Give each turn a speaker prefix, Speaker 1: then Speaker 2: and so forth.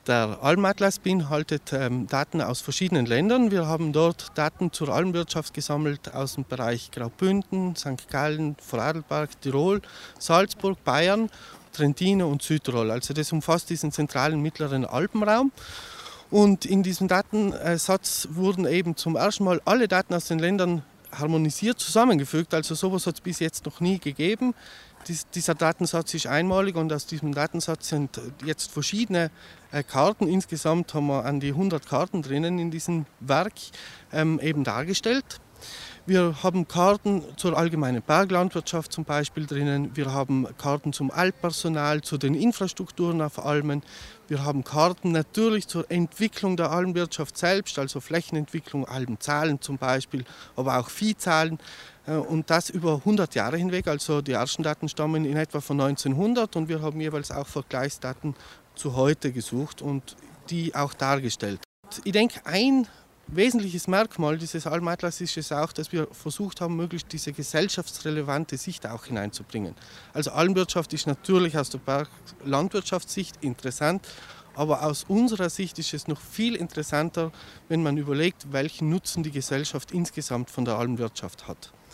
Speaker 1: Der Almatlas beinhaltet Daten aus verschiedenen Ländern. Wir haben dort Daten zur Almwirtschaft gesammelt aus dem Bereich Graubünden, St. Gallen, Vorarlberg, Tirol, Salzburg, Bayern, Trentino und Südtirol. Also das umfasst diesen zentralen mittleren Alpenraum. Und in diesem Datensatz wurden eben zum ersten Mal alle Daten aus den Ländern harmonisiert zusammengefügt. Also sowas hat es bis jetzt noch nie gegeben. Dieser Datensatz ist einmalig und aus diesem Datensatz sind jetzt verschiedene Karten. Insgesamt haben wir an die 100 Karten drinnen in diesem Werk eben dargestellt. Wir haben Karten zur allgemeinen Berglandwirtschaft zum Beispiel drinnen. Wir haben Karten zum Alppersonal, zu den Infrastrukturen auf Almen. Wir haben Karten natürlich zur Entwicklung der Almwirtschaft selbst, also Flächenentwicklung, Almzahlen zum Beispiel, aber auch Viehzahlen. Und das über 100 Jahre hinweg. Also die ersten Daten stammen in etwa von 1900 und wir haben jeweils auch Vergleichsdaten zu heute gesucht und die auch dargestellt. Ich denke, ein wesentliches Merkmal dieses Almatlas ist es auch, dass wir versucht haben, möglichst diese gesellschaftsrelevante Sicht auch hineinzubringen. Also Almwirtschaft ist natürlich aus der Berglandwirtschaftssicht interessant, aber aus unserer Sicht ist es noch viel interessanter, wenn man überlegt, welchen Nutzen die Gesellschaft insgesamt von der Almwirtschaft hat.